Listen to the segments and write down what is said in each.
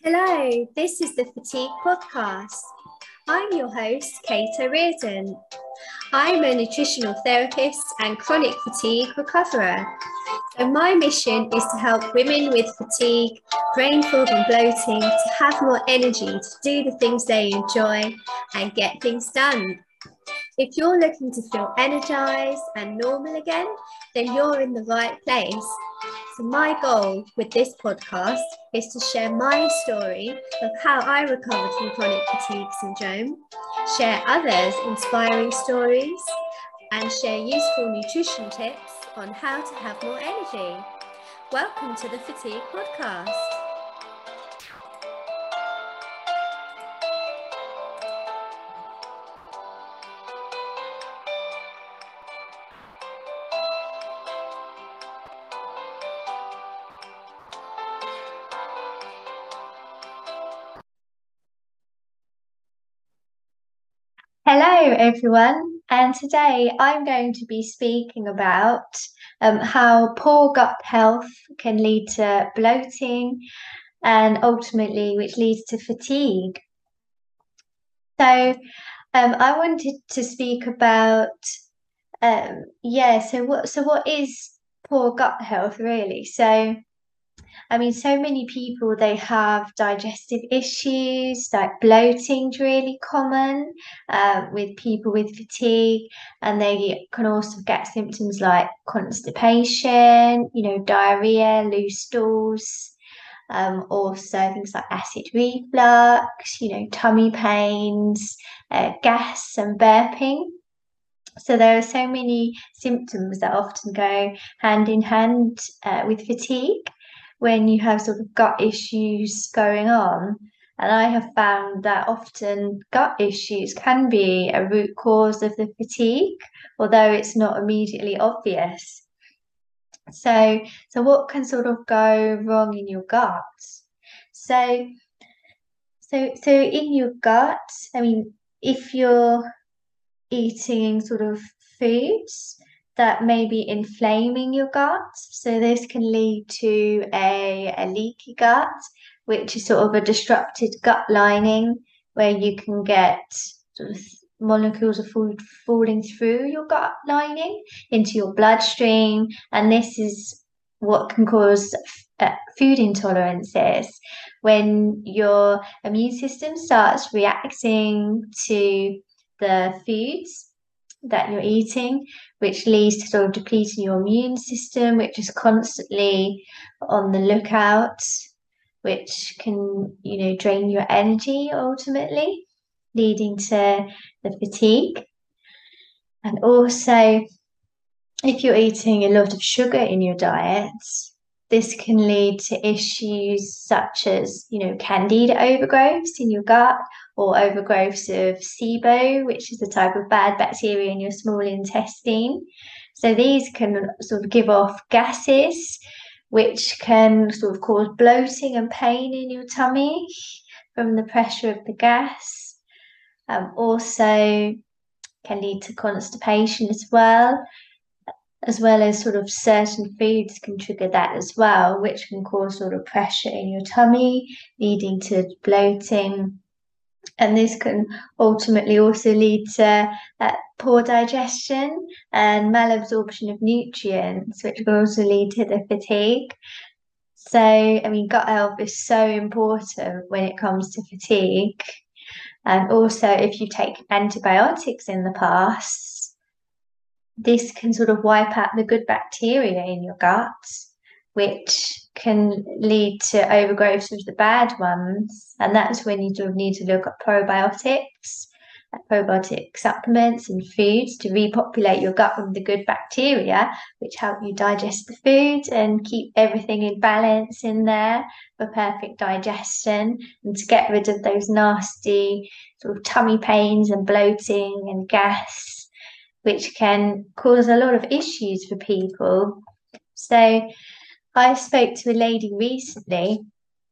Hello, this is the Fatigue Podcast. I'm your host, Kate O'Riordan. I'm a nutritional therapist and chronic fatigue recoverer. So my mission is to help women with fatigue, brain fog and bloating to have more energy to do the things they enjoy and get things done. If you're looking to feel energized and normal again, then you're in the right place. So my goal with this podcast is to share my story of how I recovered from chronic fatigue syndrome, share others' inspiring stories, and share useful nutrition tips on how to have more energy. Welcome to the Fatigue Podcast. Hello, everyone, and today I'm going to be speaking about how poor gut health can lead to bloating and ultimately which leads to fatigue. So I wanted to speak about so what is poor gut health really? So so many people they have digestive issues, like bloating's really common with people with fatigue, and they can also get symptoms like constipation, diarrhea, loose stools, also things like acid reflux, tummy pains, gas and burping. So there are so many symptoms that often go hand in hand with fatigue when you have sort of gut issues going on. And I have found that often gut issues can be a root cause of the fatigue, although it's not immediately obvious. So what can sort of go wrong in your gut? So so in your gut, if you're eating sort of foods that may be inflaming your gut. So this can lead to a leaky gut, which is sort of a disrupted gut lining where you can get sort of molecules of food falling through your gut lining into your bloodstream. And this is what can cause food intolerances when your immune system starts reacting to the foods that you're eating, which leads to sort of depleting your immune system, which is constantly on the lookout, which can, drain your energy ultimately, leading to the fatigue. And also, if you're eating a lot of sugar in your diet, this can lead to issues such as, candida overgrowths in your gut or overgrowths of SIBO, which is a type of bad bacteria in your small intestine. So these can sort of give off gases, which can sort of cause bloating and pain in your tummy from the pressure of the gas. Also can lead to constipation as well as sort of certain foods can trigger that as well, which can cause sort of pressure in your tummy, leading to bloating. And this can ultimately also lead to poor digestion and malabsorption of nutrients, which will also lead to the fatigue. So, gut health is so important when it comes to fatigue. And also, if you take antibiotics in the past, this can sort of wipe out the good bacteria in your gut, which can lead to overgrowth of the bad ones. And that's when you sort of need to look at probiotics, probiotic supplements and foods to repopulate your gut with the good bacteria, which help you digest the food and keep everything in balance in there for perfect digestion, and to get rid of those nasty sort of tummy pains and bloating and gas, which can cause a lot of issues for people. So I spoke to a lady recently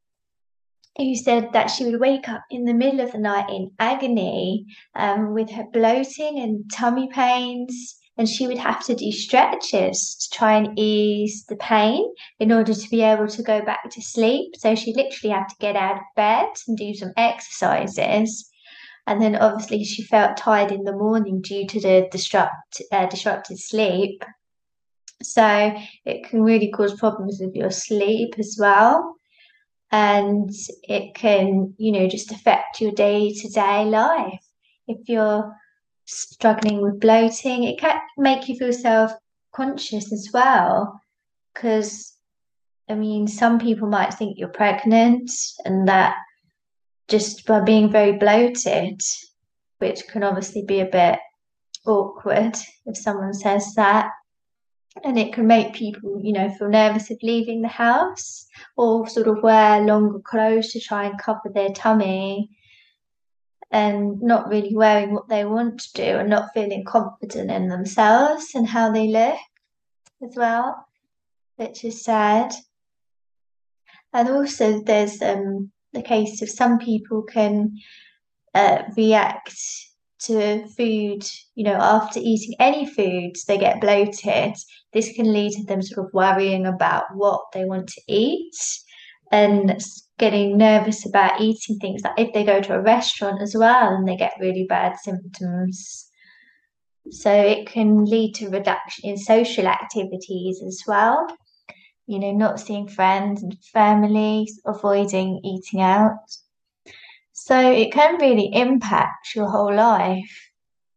who said that she would wake up in the middle of the night in agony with her bloating and tummy pains, and she would have to do stretches to try and ease the pain in order to be able to go back to sleep. So she literally had to get out of bed and do some exercises. And then obviously she felt tired in the morning due to the disrupted sleep. So it can really cause problems with your sleep as well. And it can, just affect your day-to-day life. If you're struggling with bloating, it can make you feel self-conscious as well. Because, I mean, some people might think you're pregnant and that just by being very bloated, which can obviously be a bit awkward if someone says that. And it can make people, feel nervous of leaving the house or sort of wear longer clothes to try and cover their tummy and not really wearing what they want to do and not feeling confident in themselves and how they look as well, which is sad. And also, there's the case of some people can react to food, after eating any foods, they get bloated. This can lead to them sort of worrying about what they want to eat and getting nervous about eating things like if they go to a restaurant as well and they get really bad symptoms. So it can lead to reduction in social activities as well, not seeing friends and family, avoiding eating out. So it can really impact your whole life.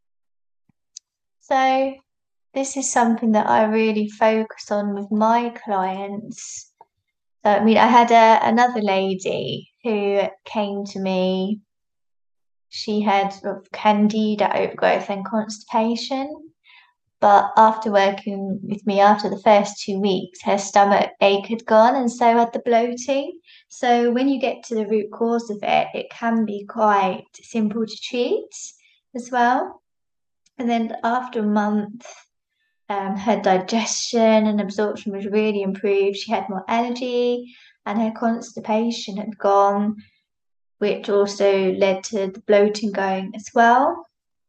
So this is something that I really focus on with my clients. So, I mean, I had another lady who came to me. She had sort of candida overgrowth and constipation. But after working with me after the first 2 weeks, her stomach ache had gone and so had the bloating. So when you get to the root cause of it, it can be quite simple to treat as well. And then after a month, her digestion and absorption was really improved. She had more energy and her constipation had gone, which also led to the bloating going as well.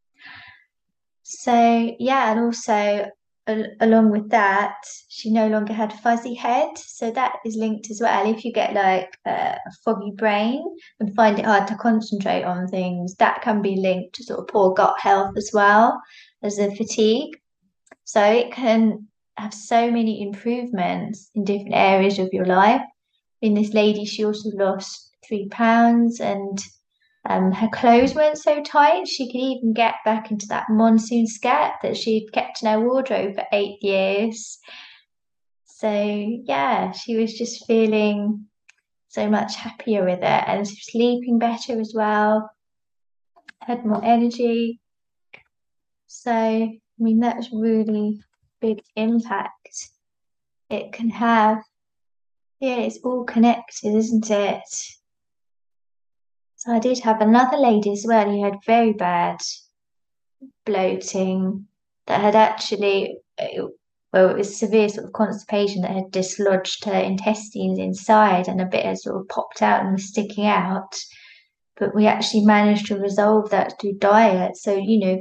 So, yeah, and also along with that, she no longer had fuzzy head. So that is linked as well. If you get like a foggy brain and find it hard to concentrate on things, that can be linked to sort of poor gut health as well as the fatigue. So it can have so many improvements in different areas of your life. In this lady, she also lost 3 pounds and her clothes weren't so tight. She could even get back into that monsoon skirt that she'd kept in her wardrobe for 8 years. So yeah, she was just feeling so much happier with it and she was sleeping better as well, had more energy. So, I mean, that's really big impact it can have. Yeah, it's all connected, isn't it? So I did have another lady as well who had very bad bloating that had actually, well, it was severe sort of constipation that had dislodged her intestines inside and a bit had sort of popped out and was sticking out. But we actually managed to resolve that through diet. So,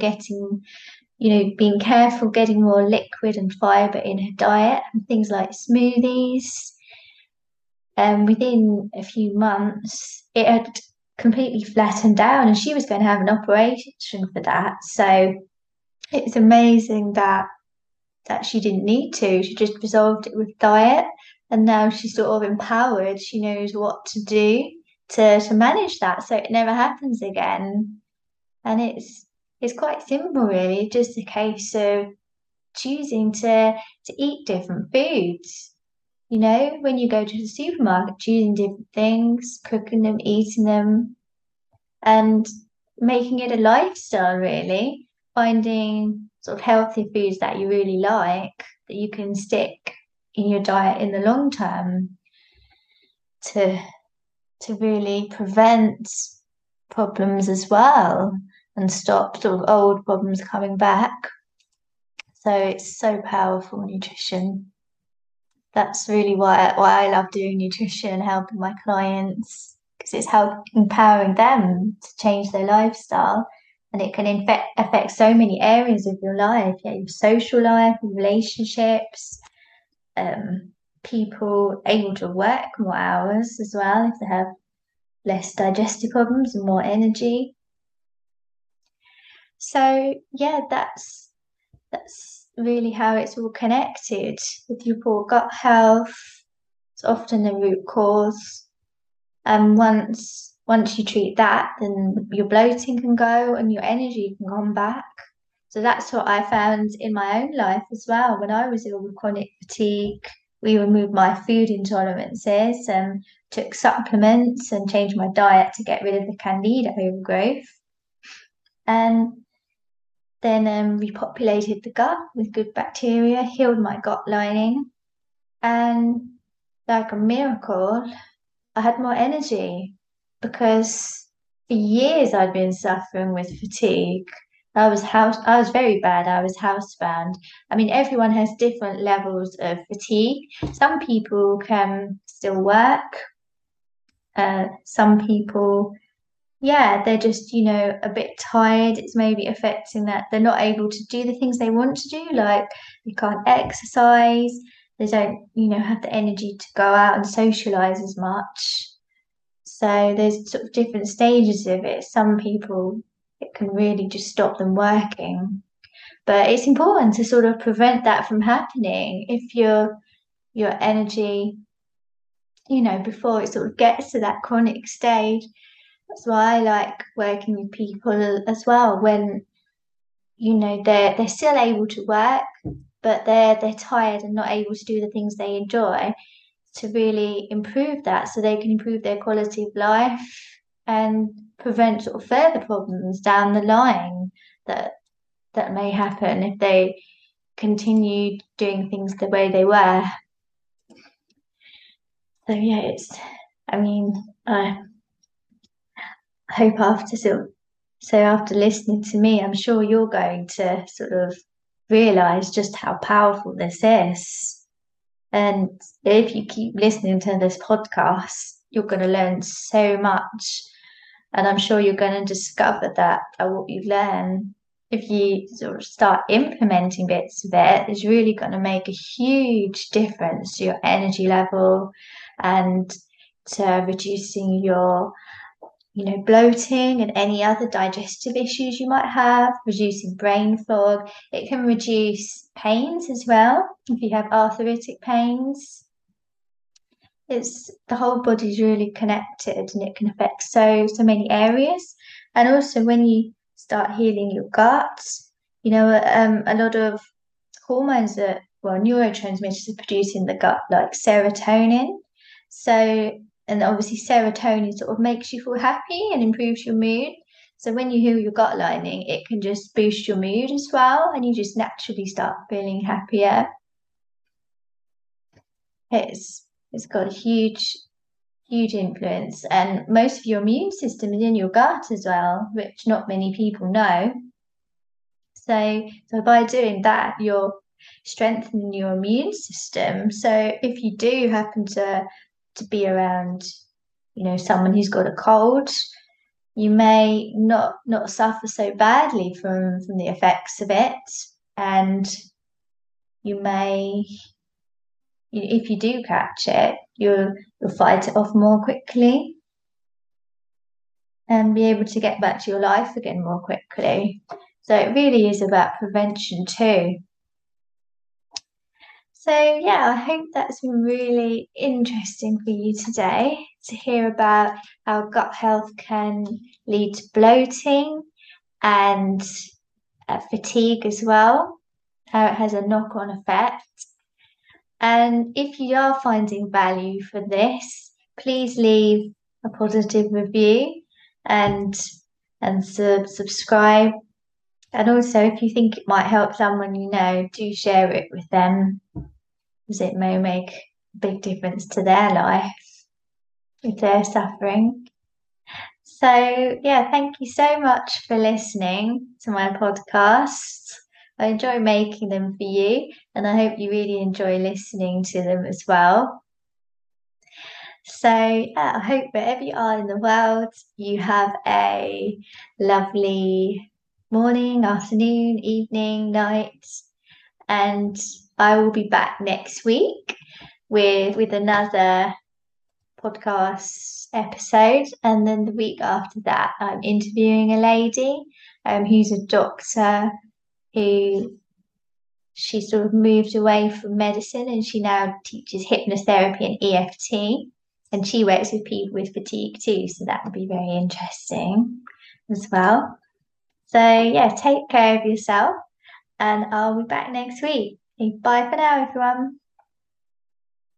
being careful, getting more liquid and fiber in her diet and things like smoothies. And within a few months, it had completely flattened down and she was going to have an operation for that. So it's amazing that she didn't need to. She just resolved it with diet and now she's sort of empowered. She knows what to do to manage that so it never happens again. And it's quite simple really, just a case of choosing to eat different foods. When you go to the supermarket, choosing different things, cooking them, eating them, and making it a lifestyle, really. Finding sort of healthy foods that you really like that you can stick in your diet in the long term to really prevent problems as well and stop sort of old problems coming back. So it's so powerful, nutrition. That's really why I love doing nutrition, helping my clients, because it's empowering them to change their lifestyle and it can affect so many areas of your life. Yeah, your social life, relationships, um, people able to work more hours as well if they have less digestive problems and more energy. So yeah, that's really how it's all connected with your poor gut health. It's often the root cause. And once you treat that, then your bloating can go and your energy can come back. So that's what I found in my own life as well. When I was ill with chronic fatigue, we removed my food intolerances and took supplements and changed my diet to get rid of the candida overgrowth. And then repopulated the gut with good bacteria, healed my gut lining, and like a miracle, I had more energy because for years I'd been suffering with fatigue. I was very bad. I was housebound. I mean, everyone has different levels of fatigue. Some people can still work. Some people, yeah, they're just, a bit tired. It's maybe affecting that they're not able to do the things they want to do, like they can't exercise, they don't, have the energy to go out and socialize as much. So there's sort of different stages of it. Some people, it can really just stop them working. But it's important to sort of prevent that from happening if your energy, before it sort of gets to that chronic stage. That's why I like working with people as well when, they're still able to work, but they're tired and not able to do the things they enjoy, to really improve that so they can improve their quality of life and prevent sort of further problems down the line that may happen if they continue doing things the way they were. So yeah, I mean, I hope after listening to me, I'm sure you're going to sort of realize just how powerful this is. And if you keep listening to this podcast, you're going to learn so much. And I'm sure you're going to discover that what you learn, if you sort of start implementing bits of it, is really going to make a huge difference to your energy level and to reducing your bloating and any other digestive issues you might have, reducing brain fog. It can reduce pains as well if you have arthritic pains. It's the whole body's really connected and it can affect so many areas. And also when you start healing your gut, a lot of hormones neurotransmitters are produced in the gut, like serotonin. So, and obviously serotonin sort of makes you feel happy and improves your mood. So when you heal your gut lining, it can just boost your mood as well, and you just naturally start feeling happier. It's got a huge influence, and most of your immune system is in your gut as well, which not many people know. So by doing that, you're strengthening your immune system. So if you do happen to be around, someone who's got a cold, you may not suffer so badly from the effects of it, and you may, if you do catch it, you'll fight it off more quickly and be able to get back to your life again more quickly. So it really is about prevention too. So yeah, I hope that's been really interesting for you today to hear about how gut health can lead to bloating and fatigue as well, how it has a knock-on effect. And if you are finding value for this, please leave a positive review and subscribe. And also, if you think it might help someone you know, do share it with them, because it may make a big difference to their life if they're suffering. So, yeah, thank you so much for listening to my podcasts. I enjoy making them for you, and I hope you really enjoy listening to them as well. So, yeah, I hope wherever you are in the world, you have a lovely morning, afternoon, evening, night, and I will be back next week with another podcast episode, and then the week after that, I'm interviewing a lady who's a doctor who she sort of moved away from medicine and she now teaches hypnotherapy and EFT. And she works with people with fatigue too, so that would be very interesting as well. So, yeah, take care of yourself and I'll be back next week. Okay, bye for now, everyone.